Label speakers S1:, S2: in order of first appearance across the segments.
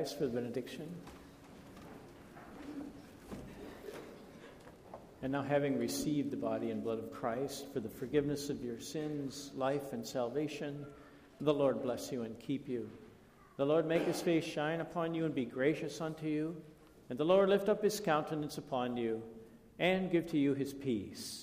S1: ask for the benediction. And now, having received the body and blood of Christ for the forgiveness of your sins, life, and salvation, the Lord bless you and keep you. The Lord make his face shine upon you and be gracious unto you. And the Lord lift up his countenance upon you and give to you his peace.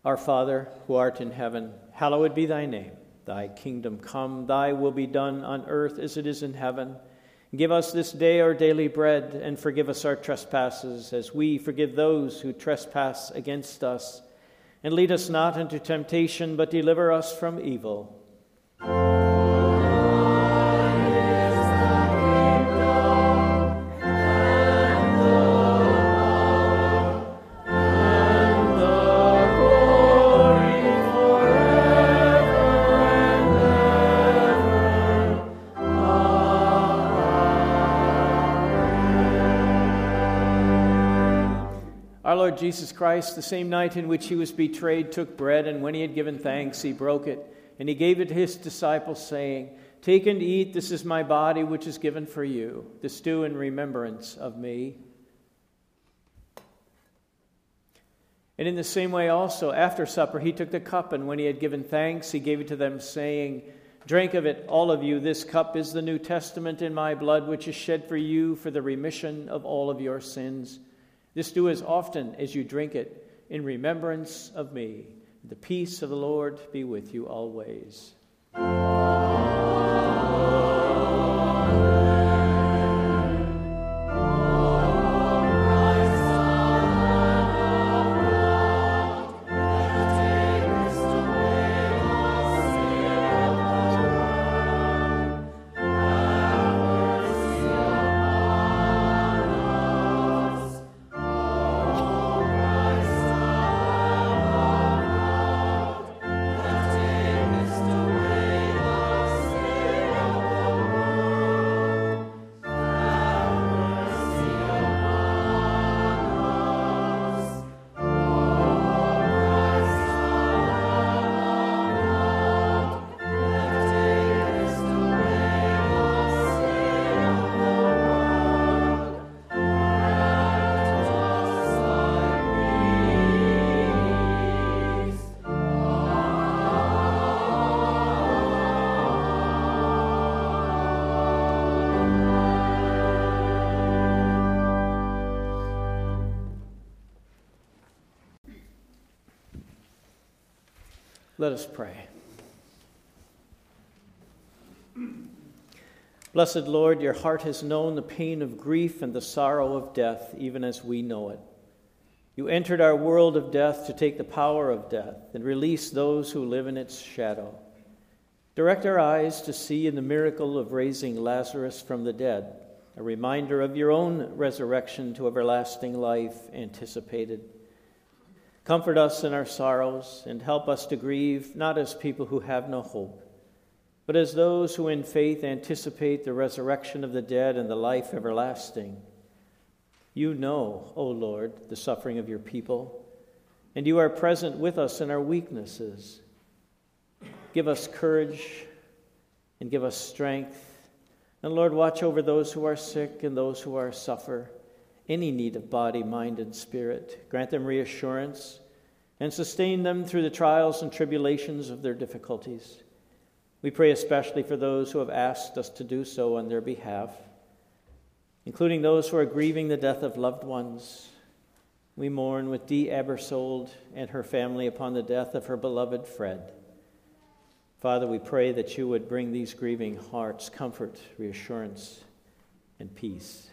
S1: Our Father, who art in heaven, hallowed be thy name. Thy kingdom come, thy will be done on earth as it is in heaven. Give us this day our daily bread, and forgive us our trespasses, as we forgive those who trespass against us. And lead us not into temptation, but deliver us from evil. Our Lord Jesus Christ, the same night in which he was betrayed, took bread, and when he had given thanks, he broke it, and he gave it to his disciples, saying, "Take and eat, this is my body, which is given for you. This do in remembrance of me." And in the same way also, after supper, he took the cup, and when he had given thanks, he gave it to them, saying, "Drink of it, all of you. This cup is the New Testament in my blood, which is shed for you for the remission of all of your sins. This do as often as you drink it in remembrance of me. The peace of the Lord be with you always." Let us pray. Blessed Lord, your heart has known the pain of grief and the sorrow of death, even as we know it. You entered our world of death to take the power of death and release those who live in its shadow. Direct our eyes to see in the miracle of raising Lazarus from the dead, a reminder of your own resurrection to everlasting life anticipated. Comfort us in our sorrows and help us to grieve, not as people who have no hope, but as those who in faith anticipate the resurrection of the dead and the life everlasting. You know, O Lord, the suffering of your people, and you are present with us in our weaknesses. Give us courage and give us strength. And Lord, watch over those who are sick and those who suffer, any need of body, mind, and spirit. Grant them reassurance and sustain them through the trials and tribulations of their difficulties. We pray especially for those who have asked us to do so on their behalf, including those who are grieving the death of loved ones. We mourn with Dee Abersold and her family upon the death of her beloved Fred. Father, we pray that you would bring these grieving hearts comfort, reassurance, and peace.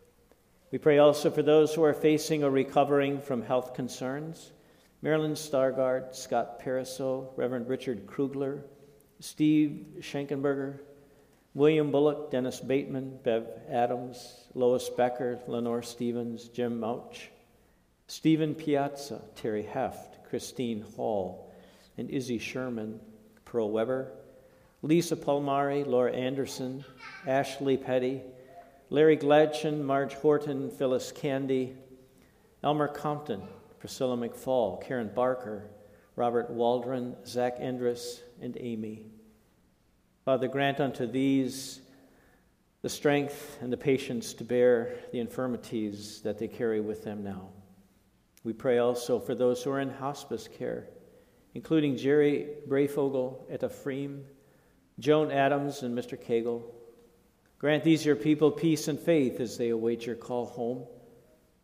S1: We pray also for those who are facing or recovering from health concerns. Marilyn Stargard, Scott Pariseau, Reverend Richard Krugler, Steve Schenkenberger, William Bullock, Dennis Bateman, Bev Adams, Lois Becker, Lenore Stevens, Jim Mouch, Stephen Piazza, Terry Heft, Christine Hall, and Izzy Sherman, Pearl Weber, Lisa Palmari, Laura Anderson, Ashley Petty, Larry Gladchen, Marge Horton, Phyllis Candy, Elmer Compton, Priscilla McFall, Karen Barker, Robert Waldron, Zach Endress, and Amy. Father, grant unto these the strength and the patience to bear the infirmities that they carry with them now. We pray also for those who are in hospice care, including Jerry Brayfogle, Etta Freem, Joan Adams, and Mr. Cagle. Grant these your people peace and faith as they await your call home.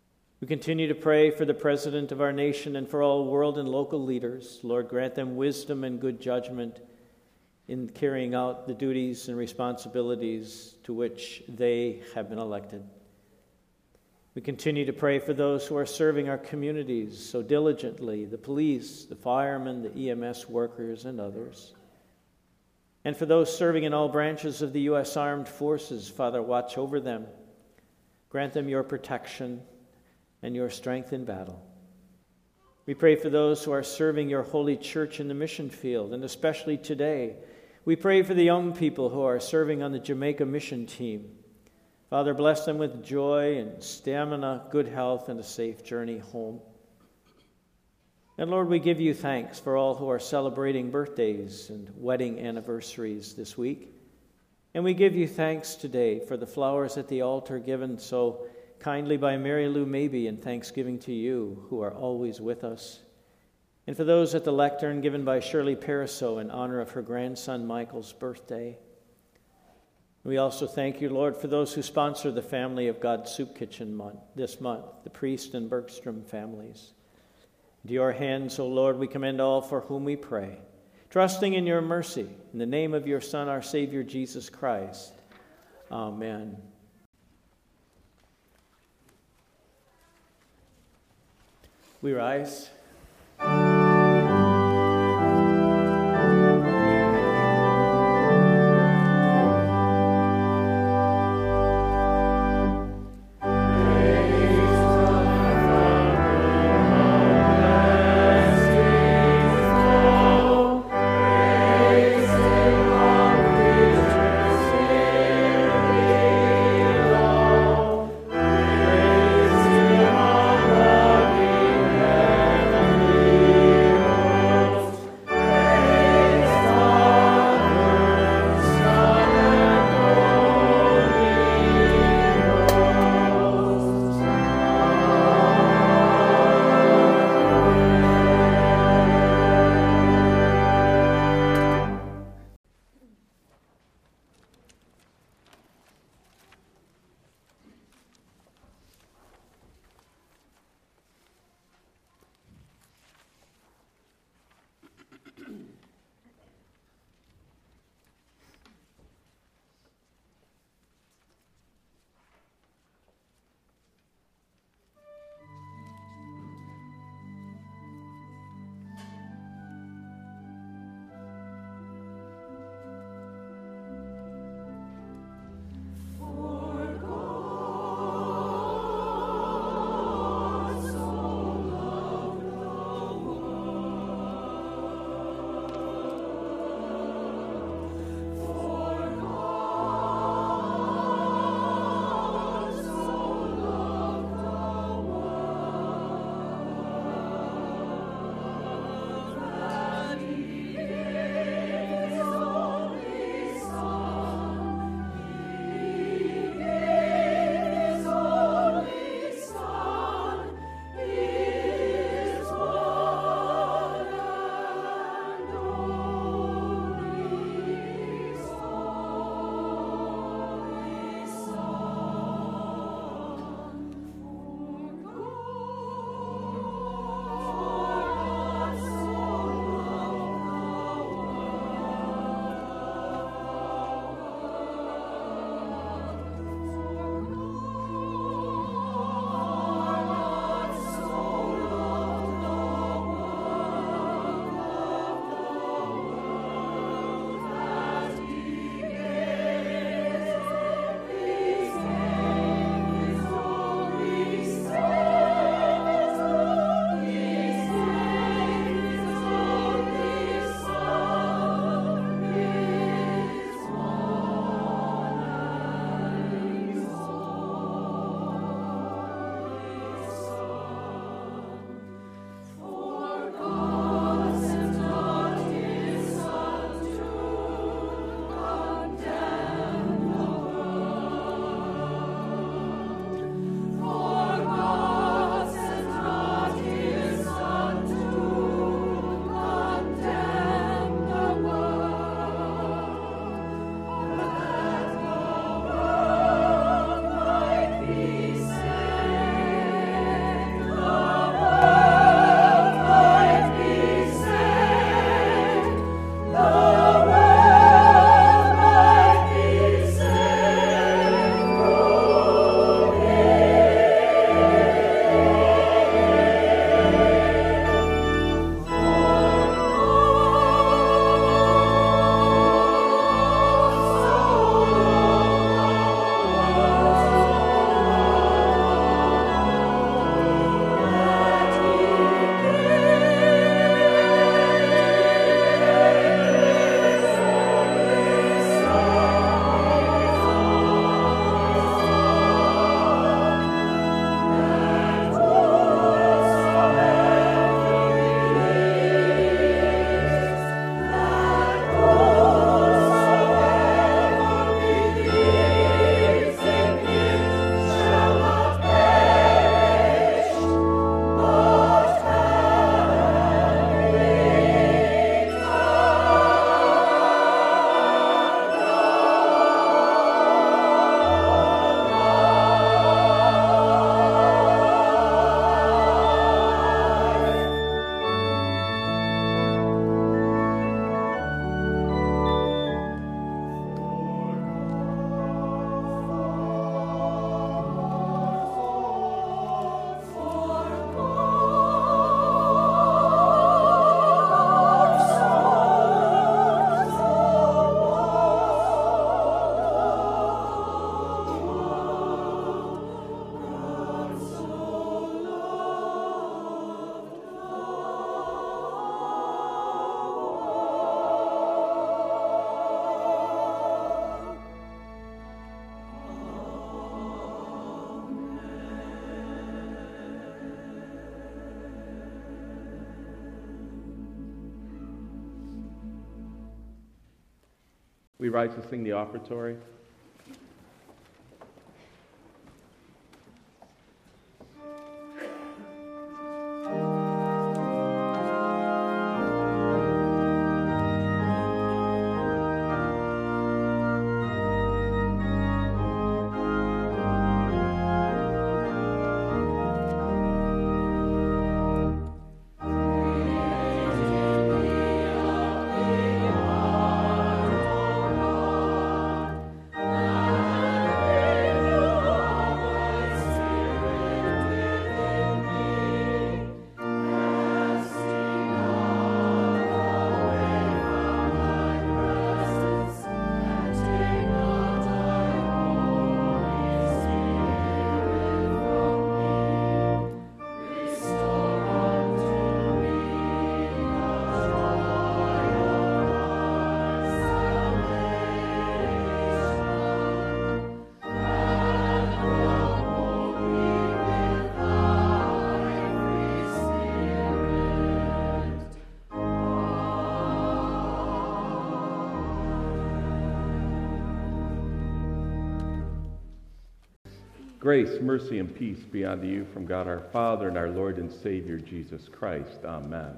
S1: We continue to pray for the President of our nation and for all world and local leaders. Lord, grant them wisdom and good judgment in carrying out the duties and responsibilities to which they have been elected. We continue to pray for those who are serving our communities so diligently, the police, the firemen, the EMS workers, and others. And for those serving in all branches of the U.S. Armed Forces, Father, watch over them. Grant them your protection and your strength in battle. We pray for those who are serving your holy church in the mission field, and especially today. We pray for the young people who are serving on the Jamaica mission team. Father, bless them with joy and stamina, good health, and a safe journey home. And Lord, we give you thanks for all who are celebrating birthdays and wedding anniversaries this week. And we give you thanks today for the flowers at the altar given so kindly by Mary Lou Mabey, and thanksgiving to you who are always with us. And for those at the lectern given by Shirley Pariseau in honor of her grandson Michael's birthday. We also thank you, Lord, for those who sponsor the Family of God Soup Kitchen this month, the Priest and Bergstrom families. Into your hands, O Lord, we commend all for whom we pray, trusting in your mercy, in the name of your Son, our Savior, Jesus Christ. Amen. We rise.
S2: We rise to sing the offertory. Grace, mercy, and peace be unto you from God our Father and our Lord and Savior, Jesus Christ. Amen.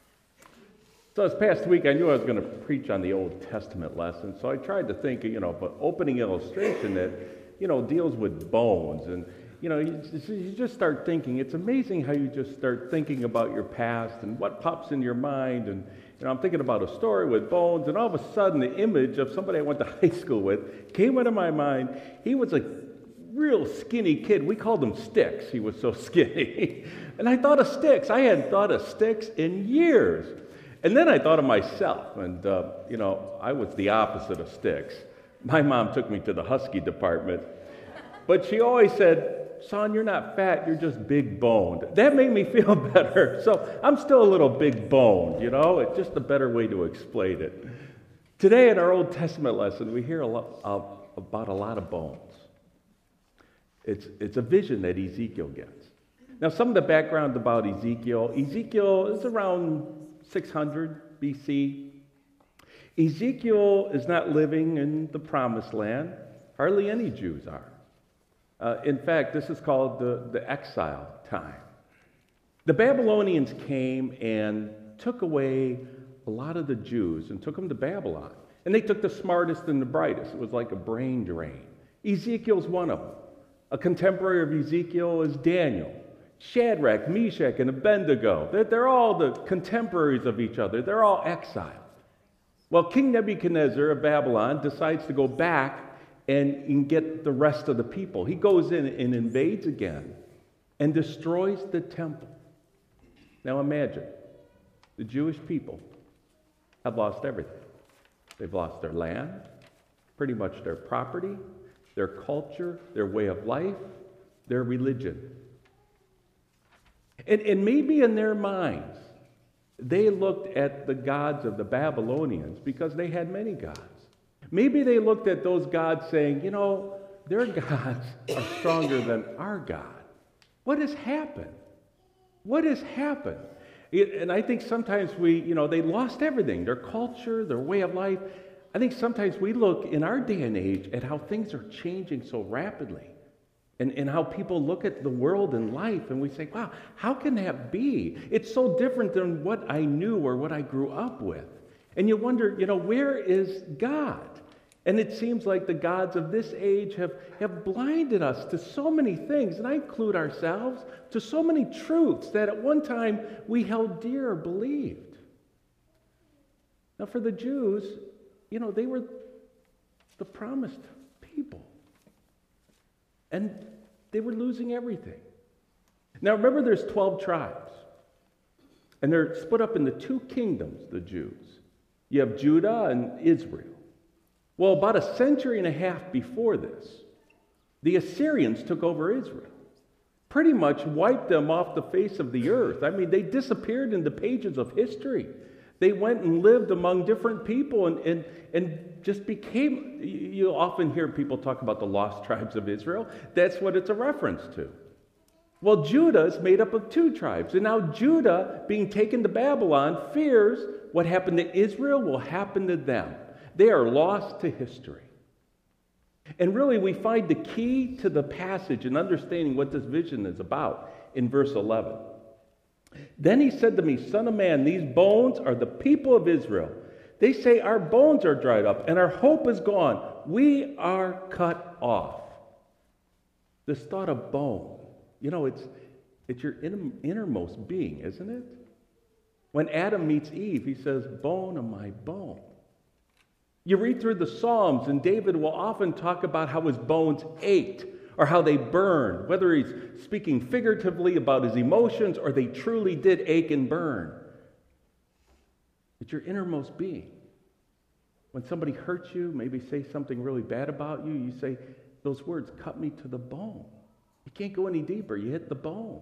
S2: So this past week, I knew I was going to preach on the Old Testament lesson, so I tried to think, of an opening illustration that, deals with bones. And, you just start thinking. It's amazing how you just start thinking about your past and what pops in your mind. And, I'm thinking about a story with bones, and all of a sudden the image of somebody I went to high school with came into my mind. He was a real skinny kid. We called him Sticks. He was so skinny. And I thought of Sticks. I hadn't thought of Sticks in years. And then I thought of myself. And, I was the opposite of Sticks. My mom took me to the Husky department. But she always said, "Son, you're not fat. You're just big boned." That made me feel better. So I'm still a little big boned, It's just a better way to explain it. Today in our Old Testament lesson, we hear about a lot of bones. It's a vision that Ezekiel gets. Now, some of the background about Ezekiel is around 600 BC. Ezekiel is not living in the Promised Land. Hardly any Jews are. In fact, this is called the exile time. The Babylonians came and took away a lot of the Jews and took them to Babylon. And they took the smartest and the brightest. It was like a brain drain. Ezekiel's one of them. A contemporary of Ezekiel is Daniel. Shadrach, Meshach, and Abednego. They're all the contemporaries of each other. They're all exiled. Well, King Nebuchadnezzar of Babylon decides to go back and get the rest of the people. He goes in and invades again and destroys the temple. Now imagine, the Jewish people have lost everything. They've lost their land, pretty much their property, their culture, their way of life, their religion. And maybe in their minds, they looked at the gods of the Babylonians because they had many gods. Maybe they looked at those gods saying, their gods are stronger than our God. What has happened? What has happened? And I think sometimes they lost everything, their culture, their way of life. I think sometimes we look in our day and age at how things are changing so rapidly and how people look at the world and life, and we say, wow, how can that be? It's so different than what I knew or what I grew up with. And you wonder, where is God? And it seems like the gods of this age have blinded us to so many things, and I include ourselves, to so many truths that at one time we held dear or believed. Now for the Jews, they were the promised people. And they were losing everything. Now remember, there's 12 tribes. And they're split up into two kingdoms, the Jews. You have Judah and Israel. Well, about a century and a half before this, the Assyrians took over Israel. Pretty much wiped them off the face of the earth. I mean, they disappeared in the pages of history. They went and lived among different people and just became, you often hear people talk about the lost tribes of Israel. That's what it's a reference to. Well, Judah is made up of two tribes. And now Judah, being taken to Babylon, fears what happened to Israel will happen to them. They are lost to history. And really, we find the key to the passage and understanding what this vision is about in verse 11. Then he said to me, Son of man, these bones are the people of Israel. They say our bones are dried up and our hope is gone. We are cut off. This thought of bone, it's your innermost being, isn't it? When Adam meets Eve, he says, bone of my bone. You read through the Psalms, and David will often talk about how his bones ached or how they burned, whether he's speaking figuratively about his emotions or they truly did ache and burn. It's your innermost being. When somebody hurts you, maybe say something really bad about you, you say, those words cut me to the bone. You can't go any deeper. You hit the bone.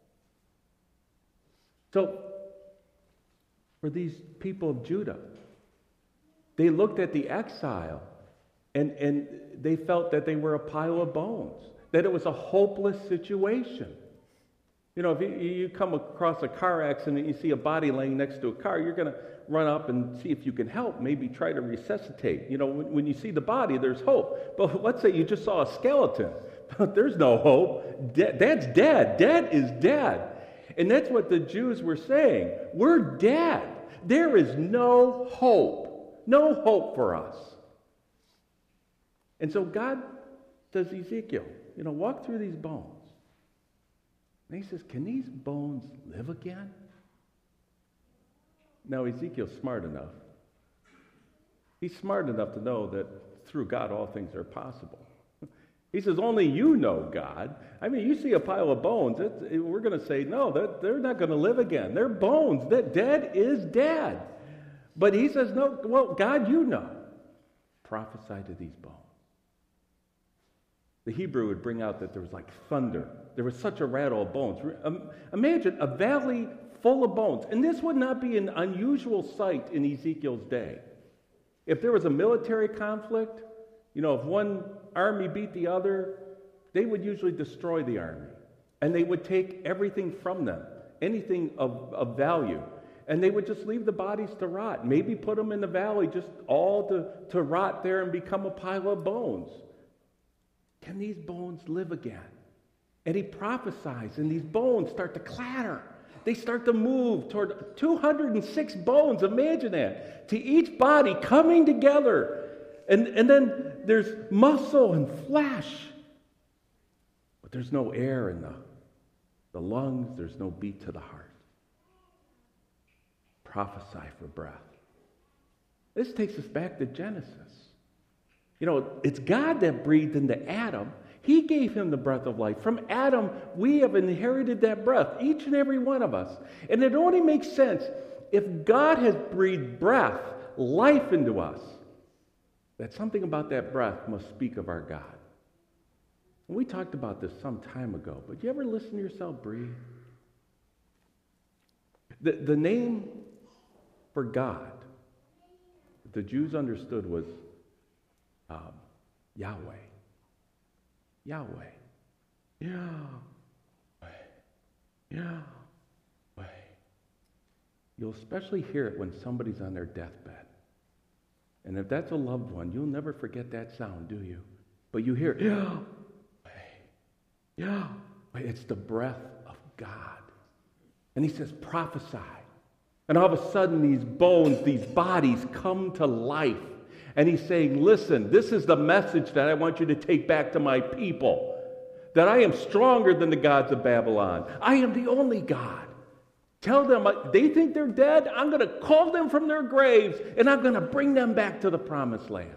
S2: So, for these people of Judah, they looked at the exile and they felt that they were a pile of bones, that it was a hopeless situation. If you come across a car accident and you see a body laying next to a car, you're going to run up and see if you can help, maybe try to resuscitate. When you see the body, there's hope. But let's say you just saw a skeleton. There's no hope. That's dead. Dead is dead. And that's what the Jews were saying. We're dead. There is no hope. No hope for us. And so God says, Ezekiel, walk through these bones. And he says, can these bones live again? Now, Ezekiel's smart enough. He's smart enough to know that through God all things are possible. He says, only you know, God. I mean, you see a pile of bones, we're going to say, no, they're not going to live again. They're bones. That dead is dead. But he says, no, well, God, you know. Prophesy to these bones. The Hebrew would bring out that there was like thunder. There was such a rattle of bones. Imagine a valley full of bones. And this would not be an unusual sight in Ezekiel's day. If there was a military conflict, if one army beat the other, they would usually destroy the army. And they would take everything from them, anything of value. And they would just leave the bodies to rot. Maybe put them in the valley just all to rot there and become a pile of bones. Can these bones live again? And he prophesies, and these bones start to clatter. They start to move toward 206 bones, imagine that, to each body coming together. And then there's muscle and flesh. But there's no air in the lungs. There's no beat to the heart. Prophesy for breath. This takes us back to Genesis. It's God that breathed into Adam. He gave him the breath of life. From Adam, we have inherited that breath, each and every one of us. And it only makes sense if God has breathed breath, life into us, that something about that breath must speak of our God. And we talked about this some time ago, but you ever listen to yourself breathe? The name for God that the Jews understood was Yahweh. Yahweh. Yahweh. Yahweh. You'll especially hear it when somebody's on their deathbed. And if that's a loved one, you'll never forget that sound, do you? But you hear, Yahweh. Yahweh. It's the breath of God. And he says, prophesy. And all of a sudden, these bones, these bodies come to life. And he's saying, listen, this is the message that I want you to take back to my people. That I am stronger than the gods of Babylon. I am the only God. Tell them, they think they're dead. I'm going to call them from their graves, and I'm going to bring them back to the promised land.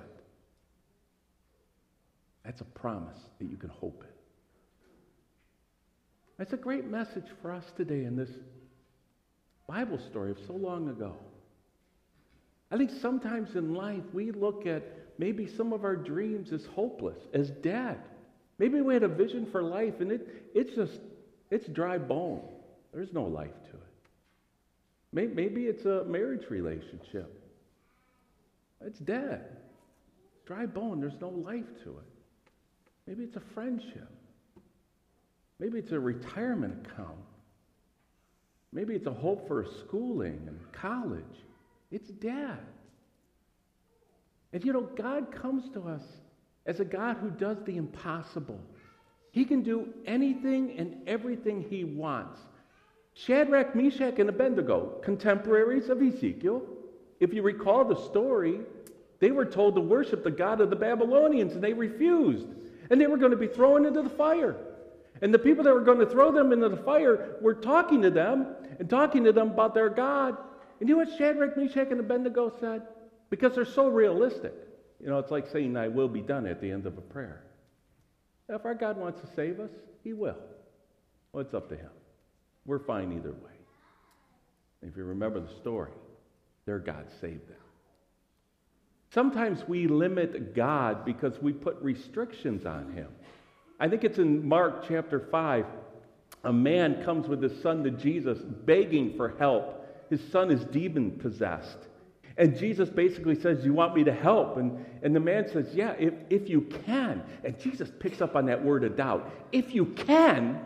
S2: That's a promise that you can hope in. That's a great message for us today in this Bible story of so long ago. I think sometimes in life we look at maybe some of our dreams as hopeless, as dead. Maybe we had a vision for life and it's dry bone. There's no life to it. Maybe it's a marriage relationship. It's dead. Dry bone, there's no life to it. Maybe it's a friendship. Maybe it's a retirement account. Maybe it's a hope for schooling and college. It's dead. And God comes to us as a God who does the impossible. He can do anything and everything he wants. Shadrach, Meshach, and Abednego, contemporaries of Ezekiel. If you recall the story, they were told to worship the god of the Babylonians, and they refused. And they were going to be thrown into the fire. And the people that were going to throw them into the fire were talking to them about their God. And you know what Shadrach, Meshach, and Abednego said? Because they're so realistic. It's like saying, "Thy will be done" at the end of a prayer. If our God wants to save us, he will. Well, it's up to him. We're fine either way. If you remember the story, their God saved them. Sometimes we limit God because we put restrictions on him. I think it's in Mark chapter 5. A man comes with his son to Jesus begging for help. His son is demon-possessed. And Jesus basically says, "You want me to help?" And the man says, "Yeah, if you can." And Jesus picks up on that word of doubt. If you can,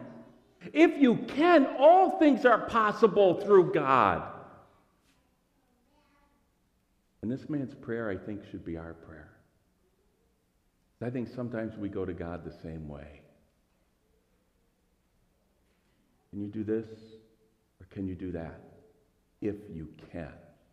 S2: all things are possible through God. And this man's prayer, I think, should be our prayer. I think sometimes we go to God the same way. Can you do this? Or can you do that? If you can.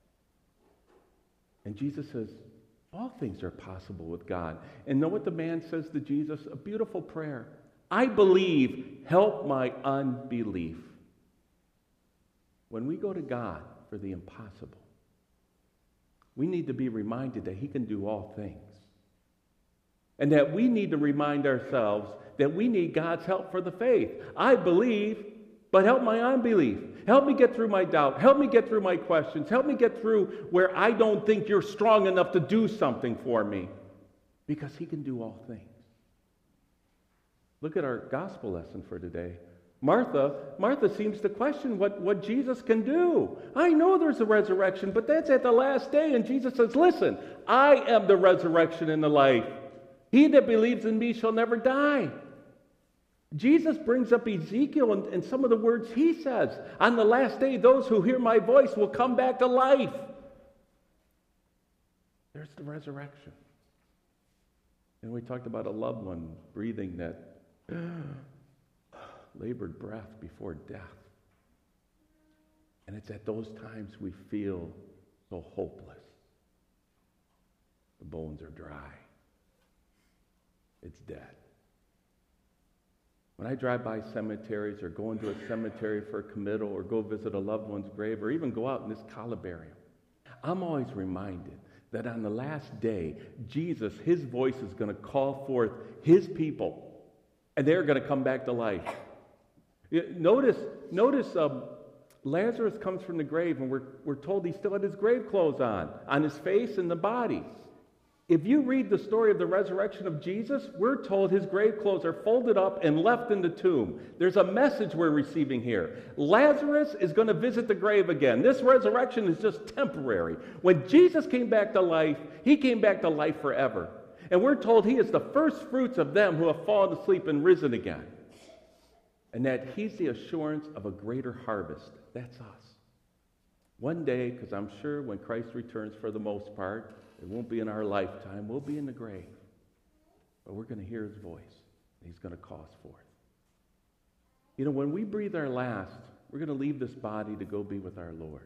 S2: And Jesus says, all things are possible with God. And know what the man says to Jesus? A beautiful prayer. "I believe, help my unbelief." When we go to God for the impossible, we need to be reminded that he can do all things. And that we need to remind ourselves that we need God's help for the faith. I believe, but help my unbelief. Help me get through my doubt. Help me get through my questions. Help me get through where I don't think you're strong enough to do something for me. Because he can do all things. Look at our gospel lesson for today. Martha seems to question what Jesus can do. I know there's a resurrection, but that's at the last day. And Jesus says, "Listen, I am the resurrection and the life. He that believes in me shall never die." Jesus brings up Ezekiel and some of the words he says. On the last day, those who hear my voice will come back to life. There's the resurrection. And we talked about a loved one breathing that labored breath before death. And it's at those times we feel so hopeless. The bones are dry. It's dead. When I drive by cemeteries or go into a cemetery for a committal or go visit a loved one's grave or even go out in this columbarium, I'm always reminded that on the last day, Jesus, his voice is going to call forth his people, and they're going to come back to life. Notice Lazarus comes from the grave, and we're told he still had his grave clothes on his face and the body. If you read the story of the resurrection of Jesus, we're told his grave clothes are folded up and left in the tomb. There's a message we're receiving here. Lazarus is going to visit the grave again. This resurrection is just temporary. When Jesus came back to life, he came back to life forever. And we're told he is the first fruits of them who have fallen asleep and risen again. And that he's the assurance of a greater harvest. That's us. One day, because I'm sure when Christ returns for the most part, it won't be in our lifetime. We'll be in the grave. But we're going to hear his voice. And he's going to call us forth. When we breathe our last, we're going to leave this body to go be with our Lord.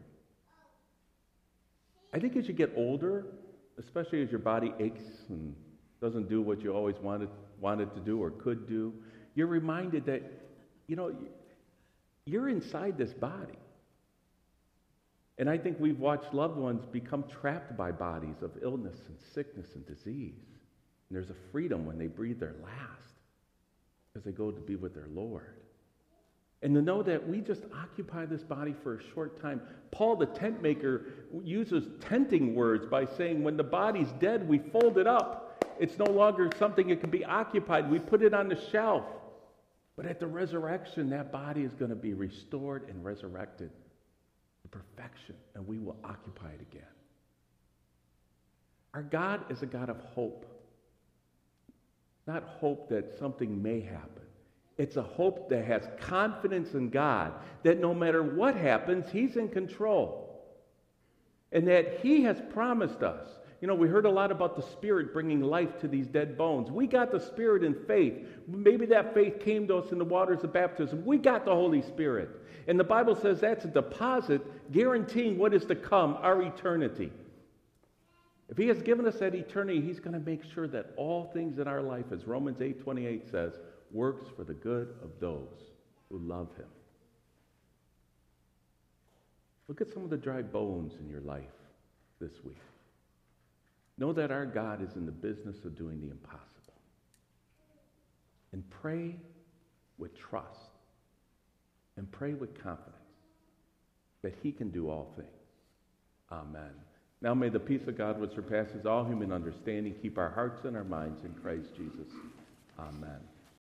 S2: I think as you get older, especially as your body aches and doesn't do what you always wanted to do or could do, you're reminded that, you're inside this body. And I think we've watched loved ones become trapped by bodies of illness and sickness and disease. And there's a freedom when they breathe their last because they go to be with their Lord. And to know that we just occupy this body for a short time. Paul, the tent maker, uses tenting words by saying when the body's dead, we fold it up. It's no longer something that can be occupied. We put it on the shelf. But at the resurrection, that body is going to be restored and resurrected to perfection, and we will occupy it again. Our God is a God of hope. Not hope that something may happen. It's a hope that has confidence in God, that no matter what happens, he's in control. And that he has promised us. We heard a lot about the Spirit bringing life to these dead bones. We got the Spirit in faith. Maybe that faith came to us in the waters of baptism. We got the Holy Spirit. And the Bible says that's a deposit guaranteeing what is to come, our eternity. If he has given us that eternity, he's going to make sure that all things in our life, as Romans 8:28 says, works for the good of those who love him. Look at some of the dry bones in your life this week. Know that our God is in the business of doing the impossible. And pray with trust and pray with confidence that he can do all things. Amen. Now may the peace of God, which surpasses all human understanding, keep our hearts and our minds in Christ Jesus. Amen.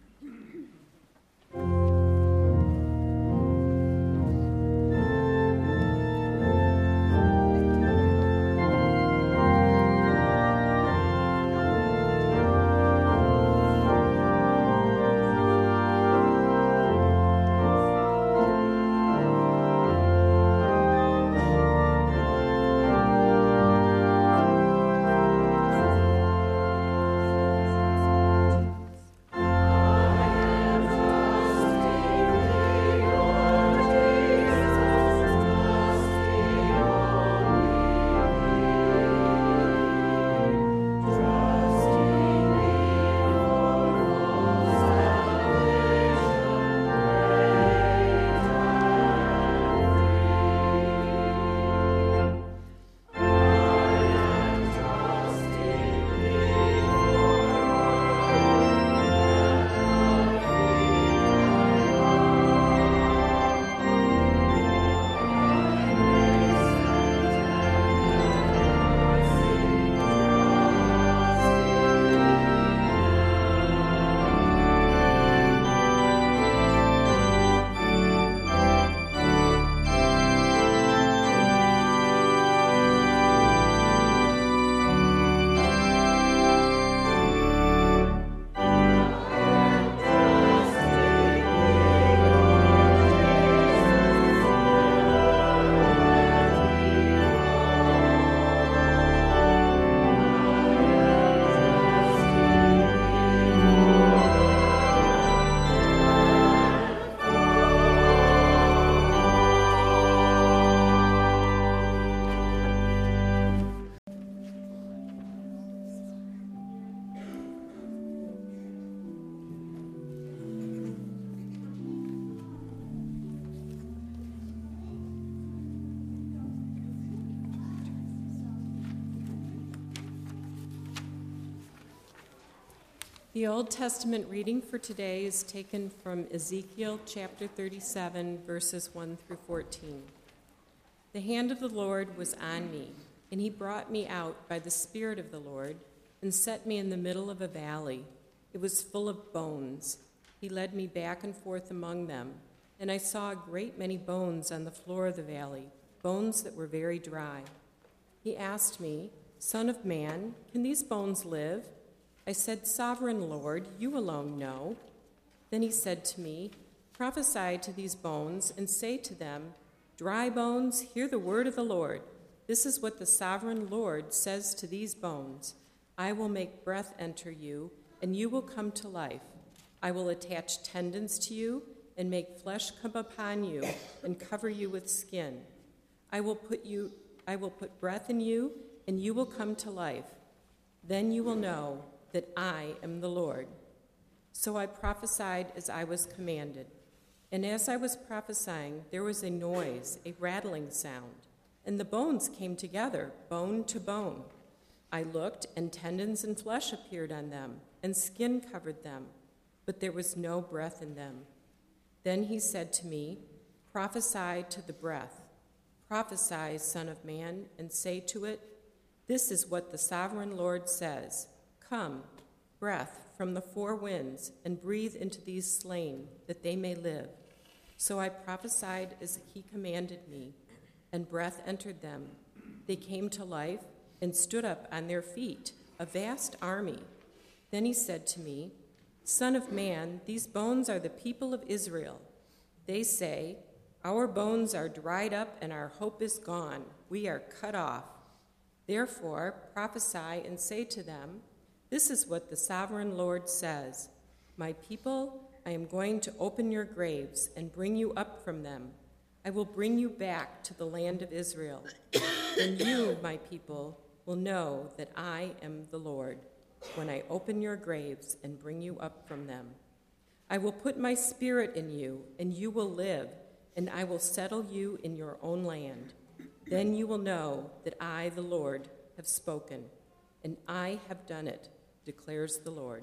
S3: The Old Testament reading for today is taken from Ezekiel chapter 37, verses 1 through 14. The hand of the Lord was on me, and he brought me out by the Spirit of the Lord and set me in the middle of a valley. It was full of bones. He led me back and forth among them, and I saw a great many bones on the floor of the valley, bones that were very dry. He asked me, "Son of man, can these bones live?" I said, "Sovereign Lord, you alone know." Then he said to me, "Prophesy to these bones and say to them, 'Dry bones, hear the word of the Lord. This is what the sovereign Lord says to these bones. I will make breath enter you, and you will come to life. I will attach tendons to you and make flesh come upon you and cover you with skin. I will put breath in you, and you will come to life. Then you will know that I am the Lord." So I prophesied as I was commanded. And as I was prophesying, there was a noise, a rattling sound, and the bones came together, bone to bone. I looked, and tendons and flesh appeared on them, and skin covered them, but there was no breath in them. Then he said to me, "Prophesy to the breath. Prophesy, Son of Man, and say to it, 'This is what the sovereign Lord says. Come, breath from the four winds, and breathe into these slain, that they may live.' So I prophesied as he commanded me, and breath entered them. They came to life and stood up on their feet, a vast army. Then he said to me, 'Son of man, these bones are the people of Israel. They say, "Our bones are dried up and our hope is gone. We are cut off." Therefore, prophesy and say to them, 'This is what the sovereign Lord says. My people, I am going to open your graves and bring you up from them. I will bring you back to the land of Israel. Then you, my people, will know that I am the Lord, when I open your graves and bring you up from them. I will put my spirit in you, and you will live, and I will settle you in your own land. Then you will know that I, the Lord, have spoken, and I have done it, declares the Lord.'"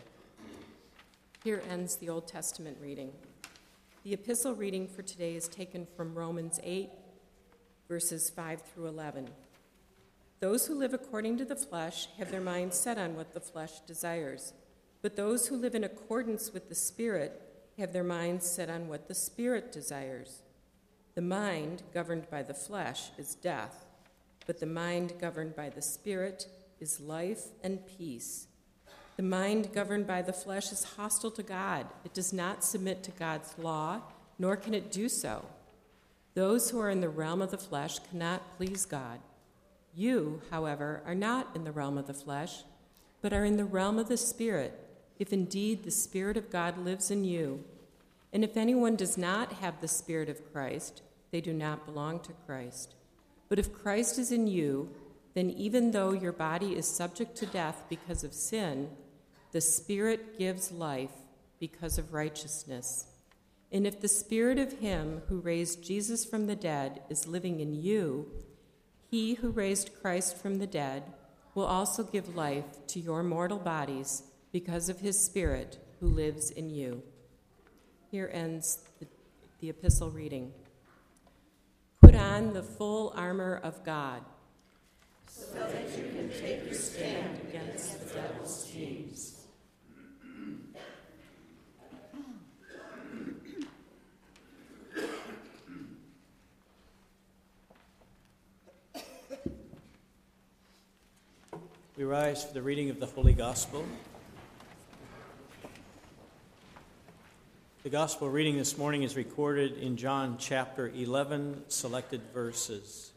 S3: Here ends the Old Testament reading. The epistle reading for today is taken from Romans 8, verses 5 through 11. "Those who live according to the flesh have their minds set on what the flesh desires, but those who live in accordance with the Spirit have their minds set on what the Spirit desires. The mind governed by the flesh is death, but the mind governed by the Spirit is life and peace. The mind governed by the flesh is hostile to God. It does not submit to God's law, nor can it do so. Those who are in the realm of the flesh cannot please God. You, however, are not in the realm of the flesh, but are in the realm of the Spirit, if indeed the Spirit of God lives in you. And if anyone does not have the Spirit of Christ, they do not belong to Christ. But if Christ is in you, then even though your body is subject to death because of sin, the Spirit gives life because of righteousness. And if the Spirit of him who raised Jesus from the dead is living in you, he who raised Christ from the dead will also give life to your mortal bodies because of his Spirit who lives in you." Here ends the epistle reading. "Put on the full armor of God, so that you can take your stand against the devil's schemes.
S1: We rise for the reading of the Holy Gospel. The Gospel reading this morning is recorded in John chapter 11, selected verses.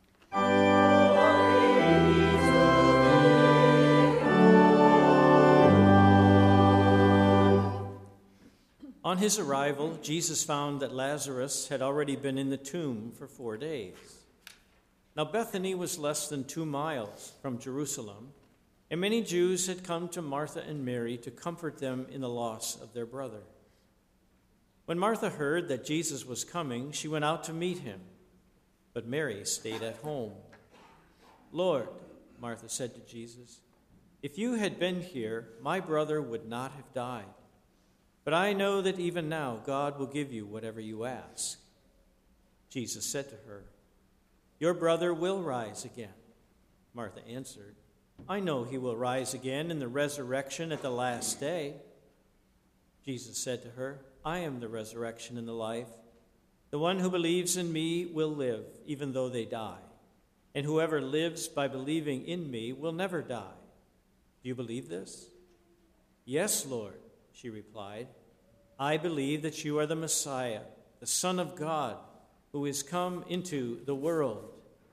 S1: On his arrival, Jesus found that Lazarus had already been in the tomb for 4 days. Now Bethany was less than 2 miles from Jerusalem, and many Jews had come to Martha and Mary to comfort them in the loss of their brother. When Martha heard that Jesus was coming, she went out to meet him, but Mary stayed at home. "Lord," Martha said to Jesus, "if you had been here, my brother would not have died. But I know that even now God will give you whatever you ask." Jesus said to her, "Your brother will rise again." Martha answered, "I know he will rise again in the resurrection at the last day." Jesus said to her, "I am the resurrection and the life. The one who believes in me will live, even though they die. And whoever lives by believing in me will never die. Do you believe this?" "Yes, Lord," she replied. "I believe that you are the Messiah, the Son of God, who is come into the world."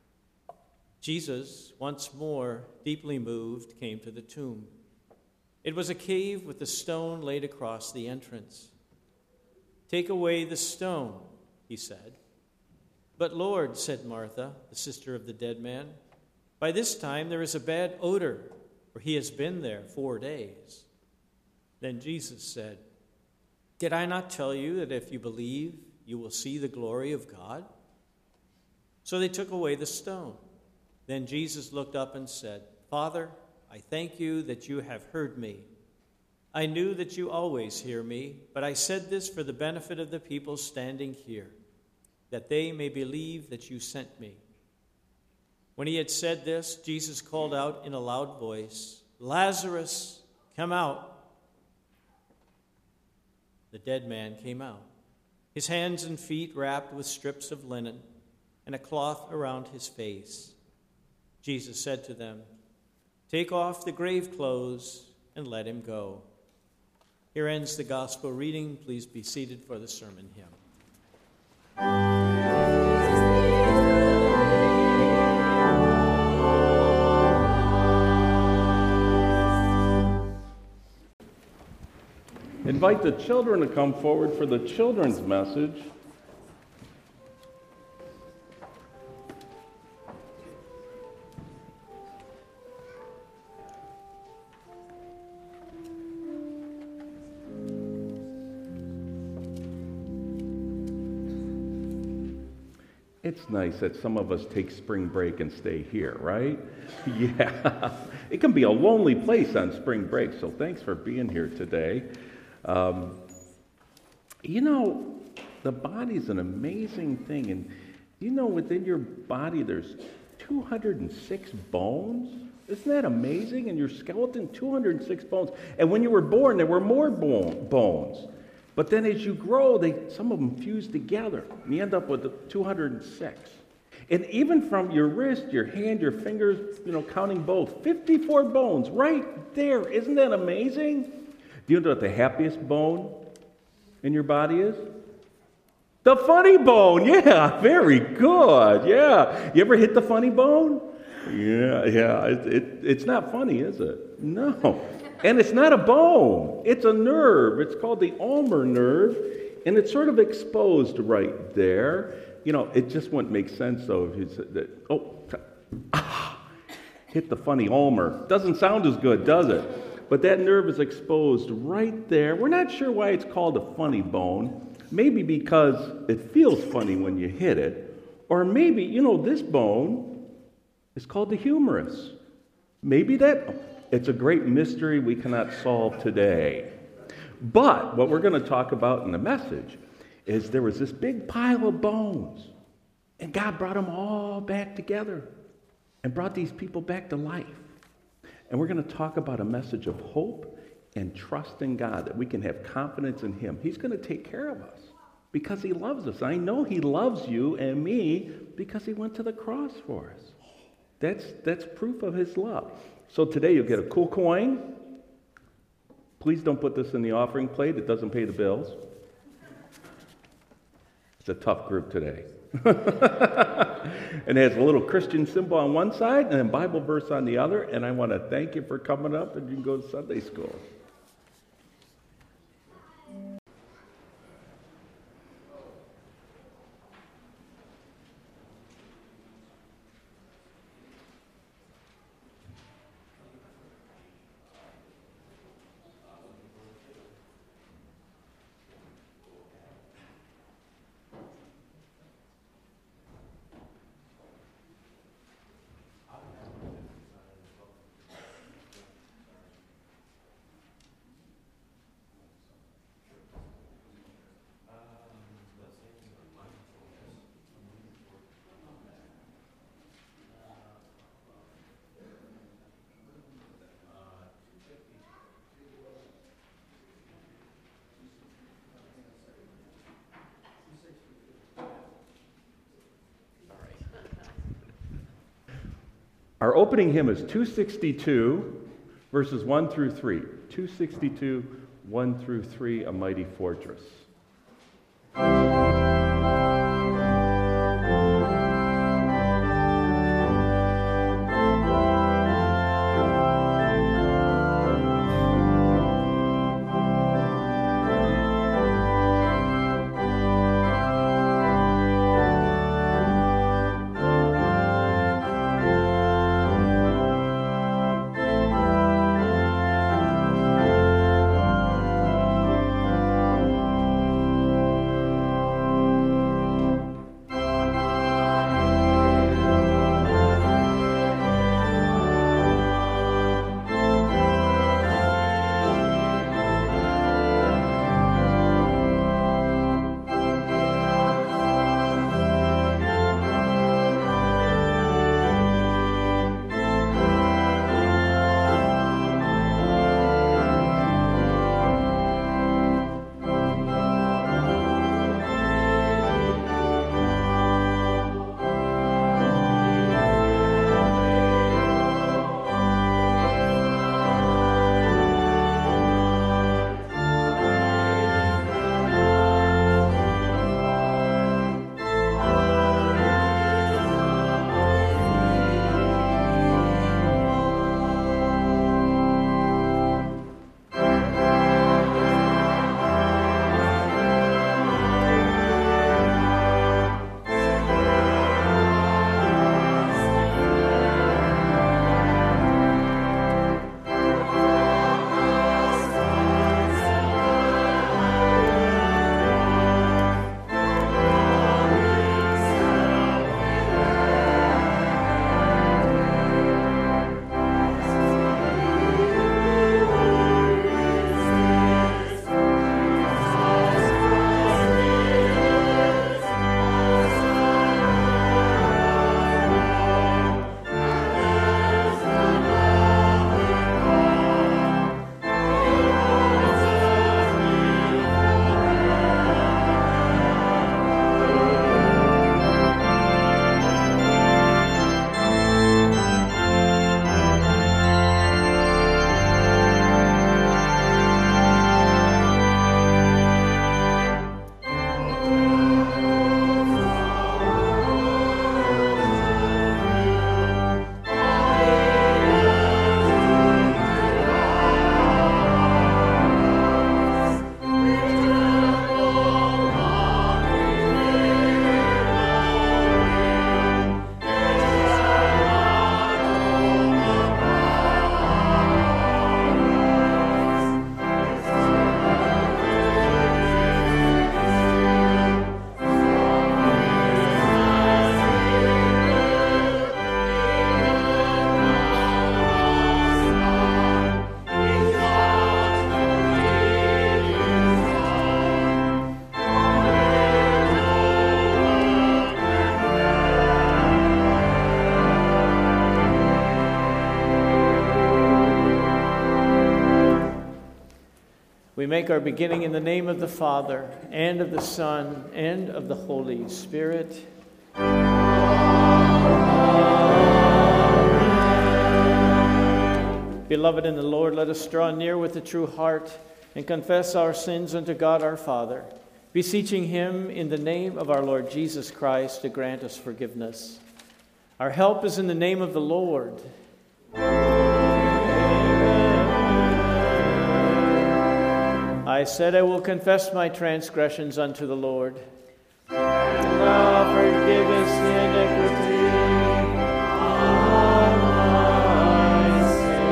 S1: Jesus, once more deeply moved, came to the tomb. It was a cave with a stone laid across the entrance. "Take away the stone," he said. "But Lord," said Martha, the sister of the dead man, "by this time there is a bad odor, for he has been there 4 days." Then Jesus said, "Did I not tell you that if you believe, you will see the glory of God?" So they took away the stone. Then Jesus looked up and said, "Father, I thank you that you have heard me. I knew that you always hear me, but I said this for the benefit of the people standing here, that they may believe that you sent me." When he had said this, Jesus called out in a loud voice, "Lazarus, come out." The dead man came out, his hands and feet wrapped with strips of linen and a cloth around his face. Jesus said to them, "Take off the grave clothes and let him go." Here ends the gospel reading. Please be seated for the sermon hymn.
S2: invite the children to come forward for the children's message. It's nice that some of us take spring break and stay here, right? Yeah. It can be a lonely place on spring break, so thanks for being here today. The body's an amazing thing, and within your body there's 206 bones. Isn't that amazing? In your skeleton, 206 bones. And when you were born, there were more bones. But then as you grow, some of them fuse together, and you end up with 206. And even from your wrist, your hand, your fingers, counting both, 54 bones right there. Isn't that amazing? Do you know what the happiest bone in your body is? The funny bone. Yeah, very good. Yeah. You ever hit the funny bone? Yeah. It's not funny, is it? No. And it's not a bone. It's a nerve. It's called the ulnar nerve, and it's sort of exposed right there. It just wouldn't make sense, though, if you said that, hit the funny ulnar. Doesn't sound as good, does it? But that nerve is exposed right there. We're not sure why it's called a funny bone. Maybe because it feels funny when you hit it. Or maybe, this bone is called the humerus. Maybe it's a great mystery we cannot solve today. But what we're going to talk about in the message is there was this big pile of bones, and God brought them all back together and brought these people back to life. And we're going to talk about a message of hope and trust in God, that we can have confidence in Him. He's going to take care of us because He loves us. I know He loves you and me because He went to the cross for us. That's proof of His love. So today you'll get a cool coin. Please don't put this in the offering plate. It doesn't pay the bills. It's a tough group today. And it has a little Christian symbol on one side and a Bible verse on the other. And I want to thank you for coming up, and you can go to Sunday school. Our opening hymn is 262, verses 1 through 3. 262, 1 through 3, A Mighty Fortress.
S1: We make our beginning in the name of the Father, and of the Son, and of the Holy Spirit. Beloved in the Lord, let us draw near with a true heart and confess our sins unto God our Father, beseeching him in the name of our Lord Jesus Christ to grant us forgiveness. Our help is in the name of the Lord. I said, I will confess my transgressions unto the Lord. Now forgive us the iniquity of my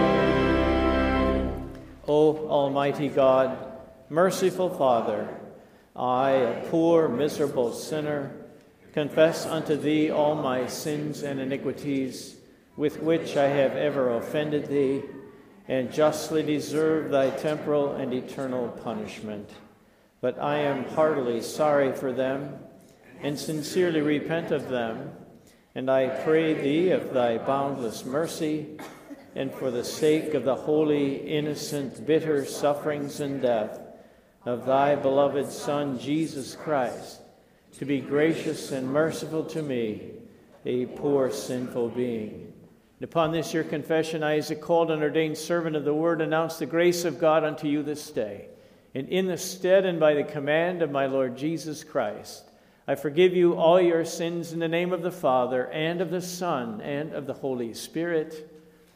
S1: sin. O Almighty God, merciful Father, I, a poor, miserable sinner, confess unto thee all my sins and iniquities, with which I have ever offended thee, and justly deserve thy temporal and eternal punishment. But I am heartily sorry for them, and sincerely repent of them, and I pray thee of thy boundless mercy, and for the sake of the holy, innocent, bitter sufferings and death of thy beloved Son, Jesus Christ, to be gracious and merciful to me, a poor sinful being. And upon this your confession, I, as a called and ordained servant of the Word, announce the grace of God unto you this day. And in the stead and by the command of my Lord Jesus Christ, I forgive you all your sins in the name of the Father, and of the Son, and of the Holy Spirit.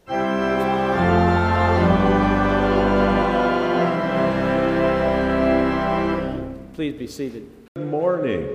S1: Please be seated.
S2: Good morning.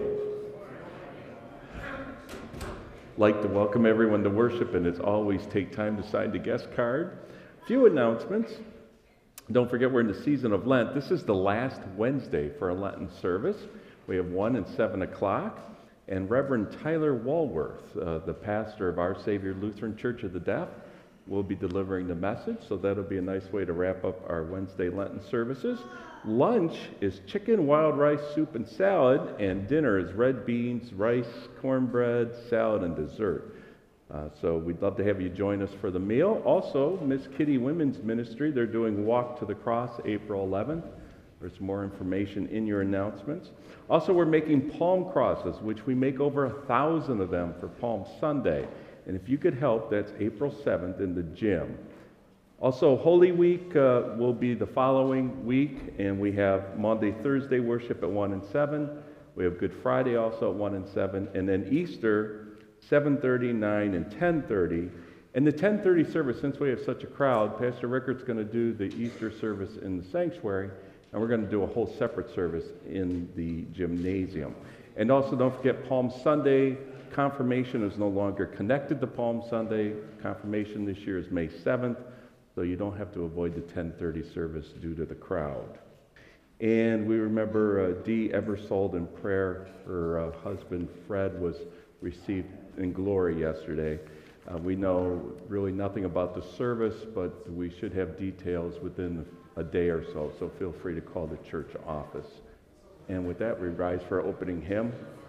S2: Like to welcome everyone to worship, and as always, take time to sign the guest card. A few announcements. Don't forget, we're in the season of Lent. This is the last Wednesday for a Lenten service. We have 1 and 7 o'clock, and Reverend Tyler Walworth, the pastor of Our Savior Lutheran Church of the Deaf, will be delivering the message, so that'll be a nice way to wrap up our Wednesday Lenten services. Lunch is chicken, wild rice, soup, and salad, and dinner is red beans, rice, cornbread, salad, and dessert. So we'd love to have you join us for the meal. Also, Miss Kitty Women's Ministry, they're doing Walk to the Cross April 11th. There's more information in your announcements. Also, we're making palm crosses, which we make over 1,000 of them for Palm Sunday. And if you could help, that's April 7th in the gym. Also, Holy Week will be the following week, and we have Monday, Thursday worship at 1 and 7. We have Good Friday also at 1 and 7, and then Easter, 7:30, 9, and 10:30. And the 10:30 service, since we have such a crowd, Pastor Rickart's going to do the Easter service in the sanctuary, and we're going to do a whole separate service in the gymnasium. And also, don't forget Palm Sunday. Confirmation is no longer connected to Palm Sunday. Confirmation this year is May 7th. So you don't have to avoid the 10:30 service due to the crowd. And we remember Dee Eversold in prayer. Her husband Fred was received in glory yesterday. We know really nothing about the service, but we should have details within a day or so. So feel free to call the church office. And with that, we rise for our opening hymn.